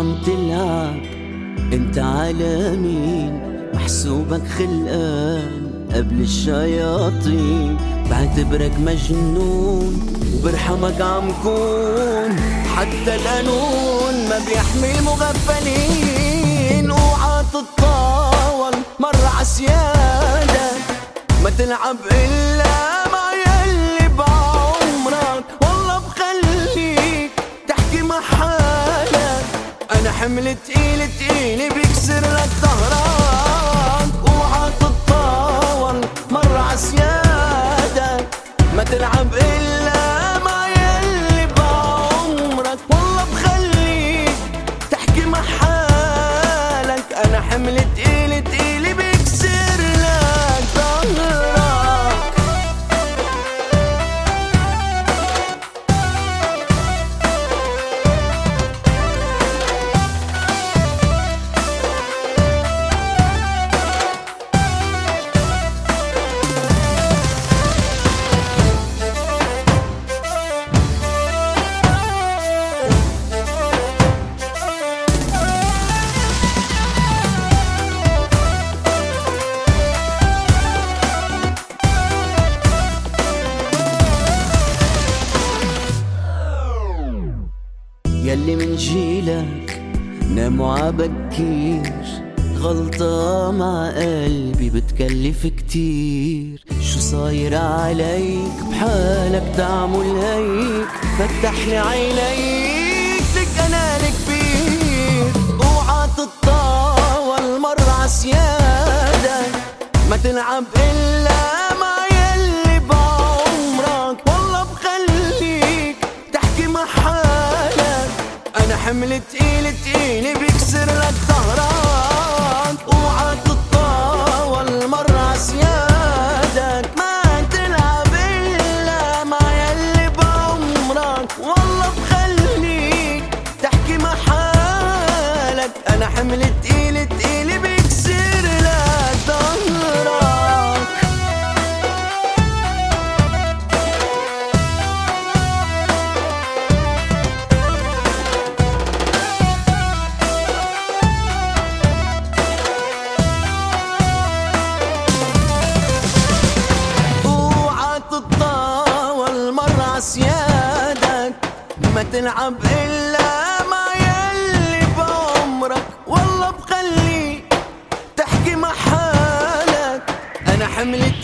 عم تلعب انت على مين؟ محسوبك خلقان قبل الشياطين، بعتبرك مجنون وبرحمك عم كون. حتى القانون ما بيحمي المغفلين. اوعى تتطاول مرة عالسيادة، ما تلعب إلا مع يلي بعمرك. والله بخليك تحكي مع حالك، أنا حمل تقيل تقيل بيكسر لك ظهرك. اوعى تتطاول مرة عالسيادة، ما تلعب إلا مع يلي بعمرك. والله بخليك تحكي مع حالك، أنا حمل تقيل تقيل بيكسر لك ظهرك. يلي من جيلك ناموا عبكير، غلطة مع قلبي بتكلف كتير. شو صاير عليك بحالك تعمل هيك؟ فتحلي عينيك لك أنا الكبير. اوعى تتطاول مرة عالسيادة، ما تلعب إلا مع يلي بعمرك. والله بخليك تحكي مع حالك، أنا حمل تقيل تقيل بيكسر لك ظهرك. اوعى تتطاول مرة عالسيادة، ما تلعب إلا مع يلي بعمرك. والله بخليك تحكي مع حالك، أنا حمل تقيل تقيل بيكسر لك ظهرك. عالسيادك، ما تلعب إلا مع يلي بعمرك. والله بخليك تحكي مع حالك، أنا حملت